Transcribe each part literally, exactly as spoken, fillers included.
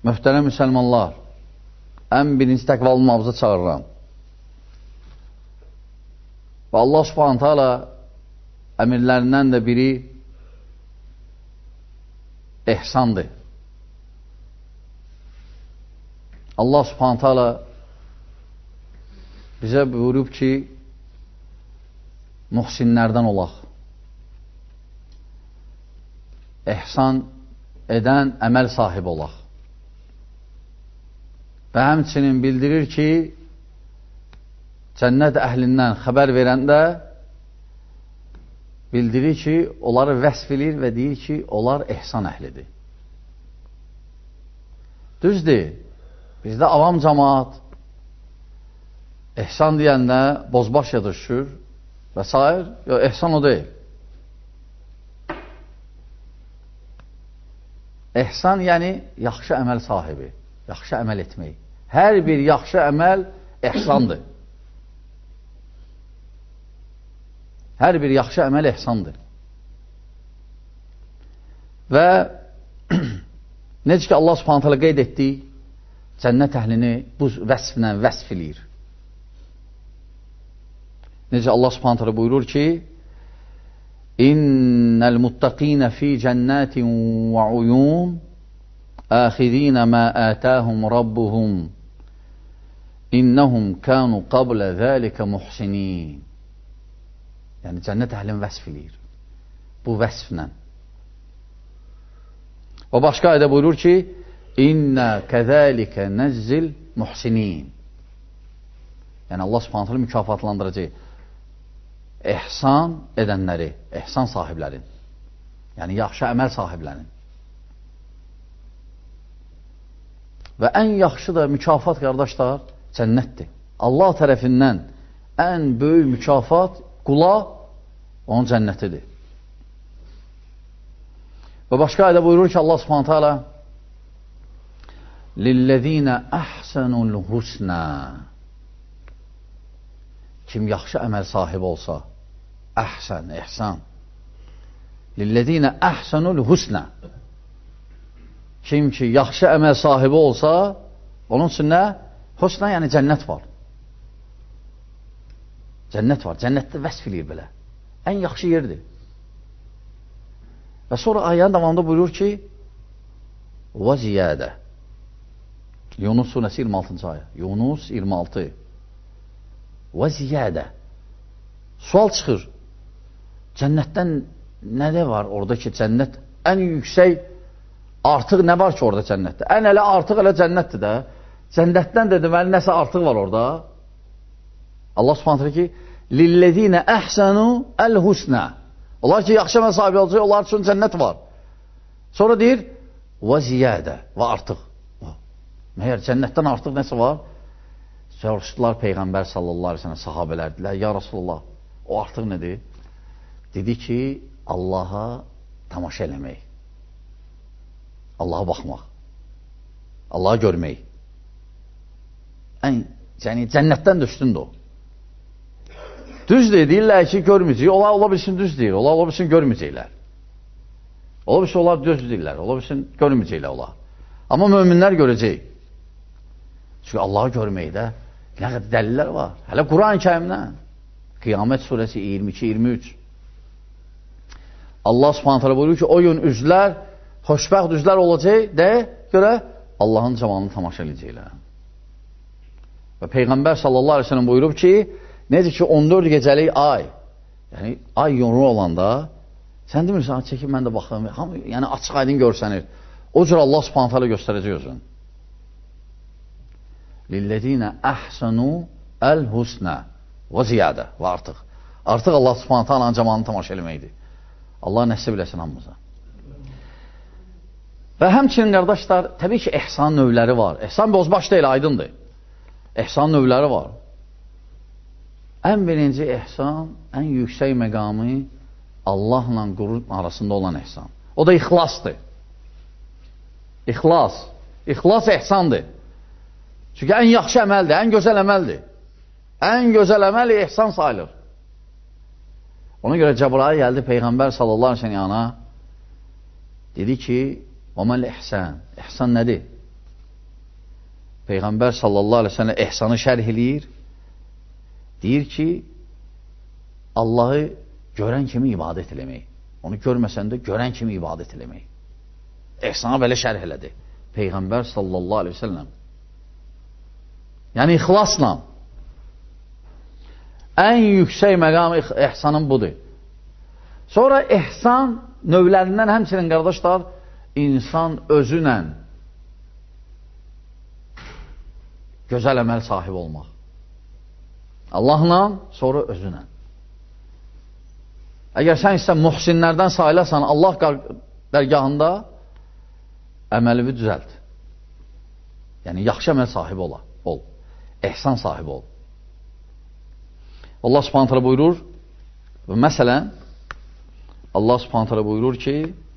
Möhtərəm müsəlmanlar, ən birinci təqva olmamıza çağırıram. Və Allah subhanətə alə əmirlərindən də biri ehsandır. Allah subhanətə alə bizə buyurub ki, muhsinlərdən olaq. Ehsan edən əməl sahibi olaq. Və həmçinin bildirir ki, cənnət əhlindən xəbər verəndə bildirir ki, onları vəsf edir və deyir ki, onlar ehsan əhlidir. Düzdür, bizdə avam cəmaat ehsan deyəndə bozbaş yadırışır və s. Yox, ehsan o deyil. Ehsan yəni yaxşı əməl sahibi, yaxşı əməl etmək. Hər bir yaxşı əməl ehsandır. Hər bir yaxşı əməl ehsandır. Və necə ki Allah subhanət hələ qeyd etdi, cənnət əhlini bu vəsflə vəsf eləyir. Necə Allah subhanət hələ buyurur ki, İnnəl muttaqinə fi cənnətin və uyun əxirinə mə ətəhum rabbuhum İnnəhum kənu qablə zəlikə muhsinin. Yəni, cənnət əhlini vəsf eləyir. Bu vəsflə. Və başqa ayədə buyurur ki, İnnə kəzəlikə nəzzil muhsinin. Yəni, Allah subhanətlə mükafatlandıracaq. Ehsan edənləri, ehsan sahiblərin. Yəni, yaxşı əməl sahiblərin. Və ən yaxşı da mükafat, qardaşlar, cənnətdir. Allah tərəfindən ən böyük mükafat qula onun cənnətidir. Və başqa ayədə buyurur ki, Allah subhanətə alə Lilləzinə əhsənul husnə. Kim yaxşı əməl sahibi olsa, əhsən, ehsan. Lilləzinə əhsənul husnə. Kim ki yaxşı əməl sahibi olsa, onun üçün nə? Husnə, yəni cənnət var. Cənnət var. Cənnətdə vəsf eləyir belə. Ən yaxşı yerdir. Və sonra ayənin davamında buyurur ki, və ziyadə. Yunus surəsi iyirmi altıncı ayə. Yunus iyirmi altı. Və ziyadə. Sual çıxır. Cənnətdən nə də var orada ki, cənnət ən yüksək artıq nə var ki orada cənnətdə? Ən elə artıq elə cənnətdir də. Cənnətdən də deməli nəsə artıq var orada. Allah subhanətlə ki, Lilləzinə əhsənu əl-husnə. Onlar ki, yaxşı əməl sahibi olacaq, onlar üçün cənnət var. Sonra deyir, və ziyadə, və artıq. Məyər cənnətdən artıq nəsə var? Soruşdular Peyğəmbər sallallahu aleyhi ve sellem sahabelərdilər. Ya Rasulullah, o artıq nədir? Dedi ki, Allaha tamaşa eləmək. Allaha baxmaq. Allaha görmək. Ən, yəni cənnətdən də üstündür o. Düz deyirlər ki, görməyəcək. Ola, ola bilsin düz deyir. Ola, ola bilsin görməyəcəklər. Ola bilsin onlar düz deyirlər. Ola bilsin görməyəcəklər ola. Amma möminlər görəcək. Çünki Allahı görməkdə nə qədər dəlillər var. Hələ Quran-ı Kərimdən. Qiyamət surəsi iyirmi iki iyirmi üç. Allah subhanət hələ buyurur ki, o gün üzlər, xoşbəxt üzlər olacaq deyə görə Allahın camalını tamaşa edəcəklər. Və Peyğəmbər sallallahu aleyhi ve sellem buyurub ki, necə ki on dörd gecəlik ay, yəni ay yonru olanda, sən demirsən, çəkib mən də baxım, yəni açıq aydın görsənir. O cür Allah subhanət hələ göstərəcək özün. Lilləzinə əhsənu əl-husnə və ziyadə və artıq. Artıq Allah subhanət hələ camalını tamaşa eləməkdir. Allah nəsib eləsin hamımıza. Və həmçinin, qardaşlar, təbii ki, ehsan növləri var. Ehsan bozbaş deyil, aydındır. Ehsan növləri var. Ən birinci ehsan, ən yüksək məqamı Allahla qulun arasında olan ehsan. O da ixlasdır. İxlas. İxlas ehsandır. Çünki ən yaxşı əməldir, ən gözəl əməldir. Ən gözəl əməl ehsan sayılır. Ona görə Cəbrail gəldi Peyğəmbər sallallahu aleyhi ve sellem yana, dedi ki, وَمَا الْإِحْسَانِ İhsan nədir? Peyğəmbər sallallahu aleyhi ve sellem ehsanı şərh eləyir. Deyir ki, Allahı görən kimi ibadət eləmək. Onu görməsən də görən kimi ibadət eləmək. Ehsana belə şərh elədi Peyğəmbər sallallahu aleyhi ve sellem. Yəni ixlasla. Ən yüksək məqam ehsanın budur. Sonra ehsan növlərindən həmçinin qardaşlar, insan özünlə gözəl əməl sahibi olmaq. Allahla, sonra özünlə. Əgər sən isə muhsinlərdən sayılasan, Allah dərgahında əməlivi düzəlt. Yəni, yaxşı əməl sahibi ola, ol. Ehsan sahibi ol. Allah subhanahu teala buyurur, və məsələn, Allah subhanahu teala buyurur ki,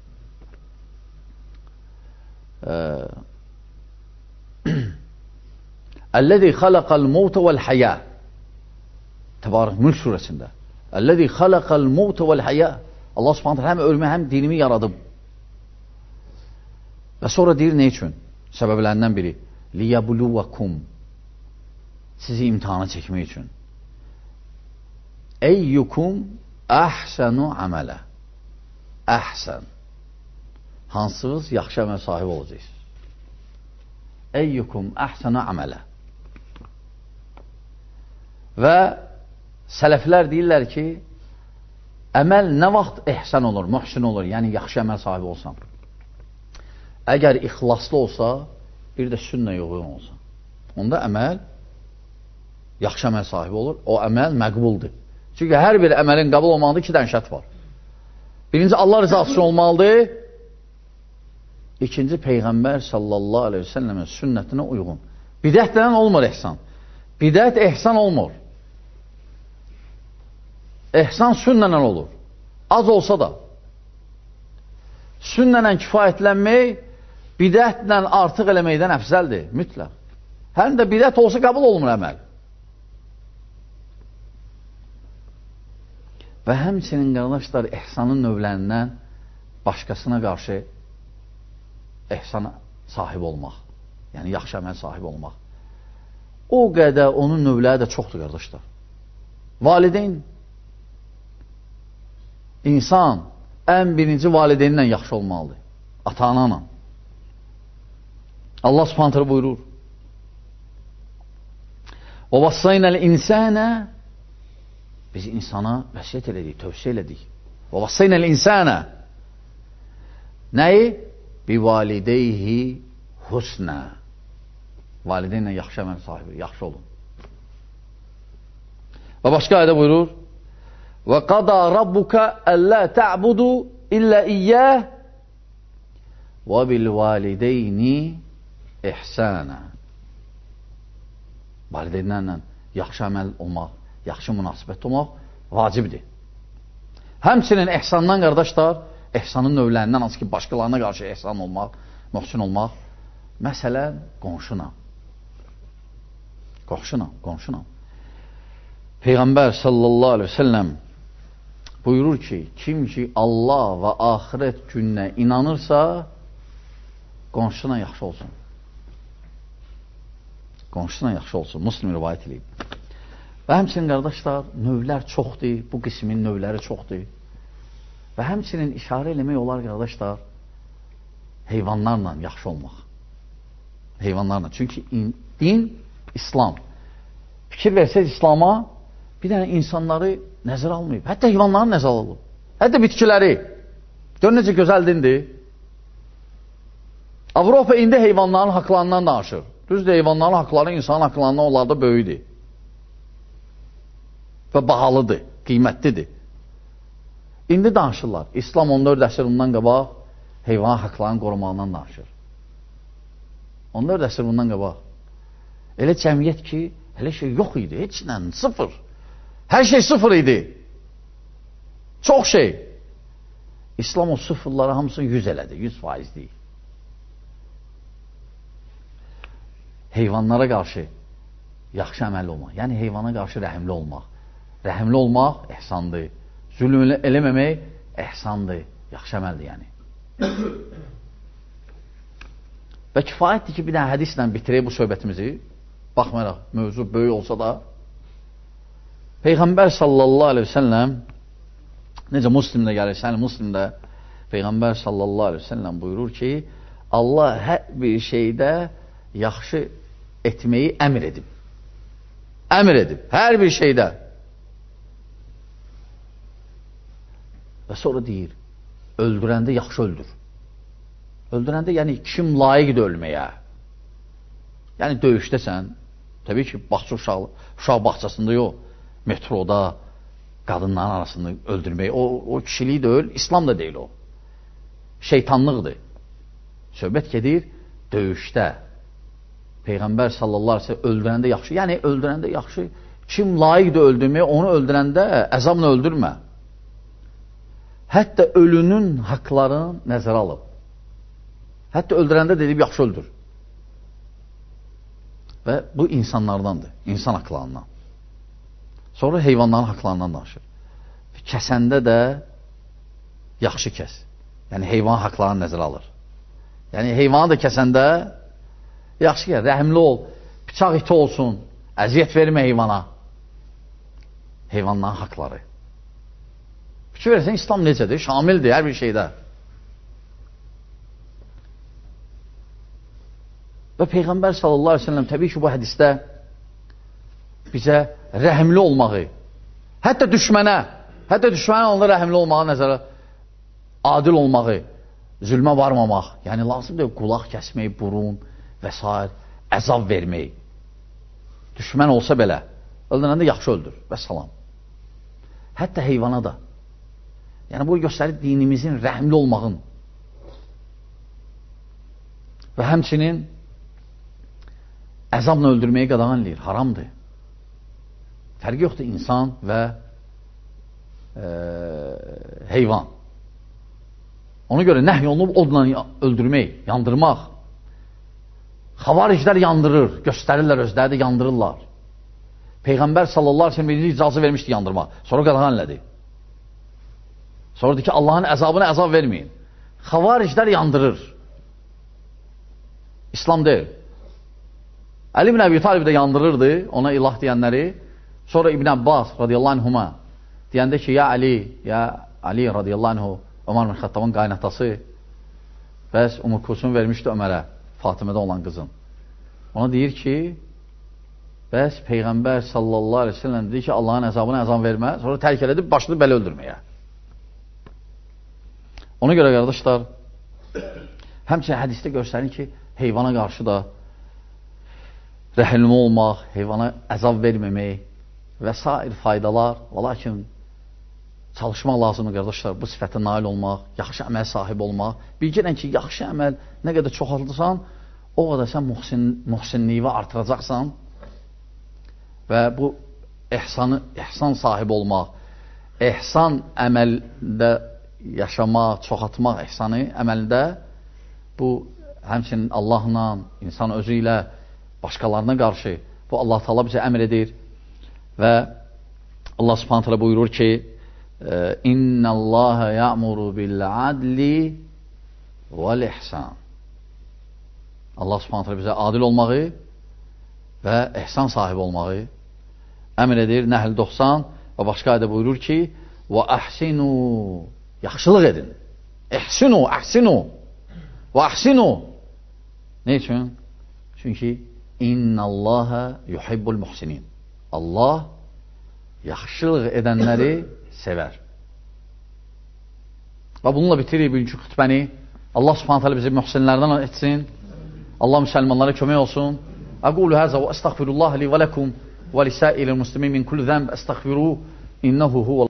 Əl-ləzi xalaqal mevtə vəl-həyə. Təbarək Mülk surəsində. Əl-ləzi xalaqal mevtə vəl-həyə. Allah subhanahu teala həm ölümü, həm dinimi yaradıb. Və sonra deyir, nə üçün? Səbəblərindən biri. Liyəbluvakum. Sizi imtihana çəkmək üçün. Eyyukum əhsənu əmələ. Əhsən. Hansınız yaxşı əməl sahibi olacaqsınız? Eyyukum əhsənu əmələ. Və sələflər deyirlər ki, əməl nə vaxt ehsən olur, mühsin olur, yəni yaxşı əməl sahibi olsan. Əgər ixlaslı olsa, bir də sünnəyə uyğun olsa, onda əməl yaxşı əməl sahibi olur, o əməl məqbuldur. Çünki hər bir əməlin qəbul olmağında iki dənə şərt var. Birinci, Allah rızası üçün olmalıdır. İkinci, Peyğəmbər sallallahu aleyhi ve sellemin sünnətinə uyğun. Bidətdən olmur ehsan. Bidət ehsan olmur. Ehsan sünnənən olur. Az olsa da. Sünnənən kifayətlənmək bidətlə artıq eləməkdən əfzəldir, mütləq. Həm də bidət olsa qəbul olmur əməl. Və həmçinin qardaşlar, ehsanın növlərindən başqasına qarşı ehsana sahib olmaq. Yəni, yaxşı əməl sahibi olmaq. O qədər onun növləri də çoxdur, qardaşlar. Valideyn, insan ən birinci valideynlə yaxşı olmalıdır. Ata-ananla. Allah subhanahu teala buyurur. O vassaynəl insənə, biz insana vəsiyyət elədik, tövsiyə elədik. O vassaynəl insənə, nəyi? Bi valideyhi husnə. Valideynlə yaxşı əməl sahibi, yaxşı olun. Və başqa ayədə buyurur, və qada rabbuka əllə ta'budu illə iyyəh və bil valideyni ihsənə. Valideynlərlə yaxşı əməl olmaq, yaxşı münasibət olmaq vacibdir. Həmçinin ehsandan, qardaşlar, ehsanın növlərindən, hansı ki, başqalarına qarşı ehsan olmaq, mühsin olmaq, məsələn, qonşuna. Qonşuna, qonşuna. Peyğəmbər sallallahu aleyhi ve sellem buyurur ki, kim ki Allah və axirət gününə inanırsa, qonşuna yaxşı olsun. Qonşuna yaxşı olsun. Müslim rivayət edib. Və həmçinin, qardaşlar, növlər çoxdur, bu qismin növləri çoxdur. Və həmçinin işarə eləmək olar, qardaşlar, heyvanlarla yaxşı olmaq. Heyvanlarla. Çünki din, İslam. Fikir versək İslama, bir dənə insanları nəzər almayıb. Hətta heyvanları nəzər alıb. Hətta bitkiləri. Gör necə gözəl dindir. Avropa indi heyvanların haqlarından danışır. Düzdür, heyvanların haqları insanın haqlarından onlarda böyüdür. Və bahalıdır, qiymətlidir. İndi danışırlar. İslam on dörd əsr bundan qabaq heyvan haqlarının qorumağından danışır. on dörd əsr bundan qabaq. Elə cəmiyyət ki, elə şey yox idi, heç nə, sıfır. Hər şey sıfır idi. Çox şey. İslam o sıfırları hamısını yüz elədi, yüz faiz deyil. Heyvanlara qarşı yaxşı əməli olmaq, yəni heyvana qarşı rəhimli olmaq. Rəhimli olmaq ehsandır. Zülm eləməmək ehsandır, yaxşı əməldir yəni. Və kifayətdir ki, bir dənə hədislə bitirək bu söhbətimizi. Baxmayaraq, mövzu böyük olsa da. Peyğəmbər sallallahu aleyhi ve sellem, necə Müslimdə gəlir, səni Müslimdə Peyğəmbər sallallahu aleyhi ve sellem buyurur ki, Allah hər bir şeydə yaxşı etməyi əmr edib. Əmr edib, hər bir şeydə. Və sonra deyir, öldürəndə yaxşı öldür. Öldürəndə, yəni kim layiqdir ölməyə? Yəni döyüşdəsən, təbii ki, baxçı uşaq, uşaq baxçasında yox, metroda qadınların arasında öldürmək, o, o kişilik deyil, İslam da deyil o. Şeytanlıqdır. Söhbət gedir, döyüşdə. Peyğəmbər sallallahu aleyhi ve sellem öldürəndə yaxşı, yəni öldürəndə yaxşı, kim layiqdir öldürməyə, onu öldürəndə əzabla öldürmə. Hətta ölünün haqlarını nəzərə alıb. Hətta öldürəndə dedib, yaxşı öldür. Və bu insanlardandır, insan haqlarından. Sonra heyvanların haqlarından danışır. Kəsəndə də yaxşı kəs. Yəni heyvan haqlarını nəzərə alır. Yəni heyvanı da kəsəndə yaxşı kəs, rəhimli ol, bıçaq iti olsun, əziyyət vermə heyvana. Heyvanların haqları. Fikir versən, İslam necədir? Şamildir hər bir şeydə. Və Peyğəmbər sallallahu aleyhi ve sellem təbii ki, bu hədisdə bizə rəhimli olmağı, hətta düşmənə, hətta düşmənə onda rəhimli olmağı nəzərə, adil olmağı, zülmə varmamaq, yəni lazımdır qulaq kəsmək, burun və s. əzab vermək. Düşmən olsa belə, öldürəndə yaxşı öldür və salam. Hətta heyvana da. Yəni bu göstərir dinimizin rəhimli olmağın. Və həmçinin əzabla öldürməyi qadağan eləyir, haramdır. Fərqi yoxdur insan və e, heyvan. Ona görə nəhy olunub odla öldürmək, yandırmaq. Xavariclər yandırır, göstərirlər özləri də yandırırlar. Peyğəmbər sallallahu aleyhi ve sellem birinci icazı vermişdi yandırmaq. Sonra qadağan elədi. Sonra deyir ki, Allahın əzabına əzab verməyin. Xavariclər yandırır. İslam deyil. Əli ibn Əbi Talib də yandırırdı ona ilah deyənləri. Sonra İbn Abbas radiyallahu anhuma deyəndə ki, ya Ali, ya Ali radiyallahu anhu, Ömər bin Xəttabın qaynatası, bəs Ümmü Kulsum vermişdi Ömərə, Fatimədə olan qızın. Ona deyir ki, bəs Peyğəmbər sallallahu aleyhi ve sellem deyir ki, Allahın əzabına əzab vermə, sonra tərk edib başını belə öldürməyə. Ona görə qardaşlar, həmçinin hədisdə göstərir ki, heyvana qarşı da rəhimli olmaq, heyvana əzab verməmək və s. faydalar, və lakin çalışmaq lazımdır qardaşlar, bu sifətə nail olmaq, yaxşı əməl sahibi olmaq. Bilgirən ki, yaxşı əməl nə qədər çoxaldırsan, o qədər sən muhsin, muhsinliyi artıracaqsan və bu ehsanı, ehsan sahibi olmaq, ehsan əməldə yaşamaq, çoxaltmaq ehsanı əməldə bu həmçinin Allahla, insan özü ilə, başqalarına qarşı bu Allah Taala bizə əmr edir və Allah Subhanahu taala buyurur ki, İnnallaha ya'muru bil adli vel ihsan. Allah Subhanahu taala bizə adil olmağı və ehsan sahibi olmağı əmr edir. Nəhl doxsan və başqa ayədə buyurur ki, və ahsinu, yaxşılıq edin. İhsinu, ahsinu və ahsinu. Ne üçün? Çünki İnnallaha yuhibbul muhsinin. Allah yaxşılıq edənləri sevər. Və bununla bitirir bugünkü xütbəni. Allah Subhanahu taala bizi mühsinlərdən etsin. Allah müsəlmanlara kömək olsun. Aqulu haza və estəğfirullah li və lakum və lisairil muslimin min kulli zənb estəğfiruhu innehu huve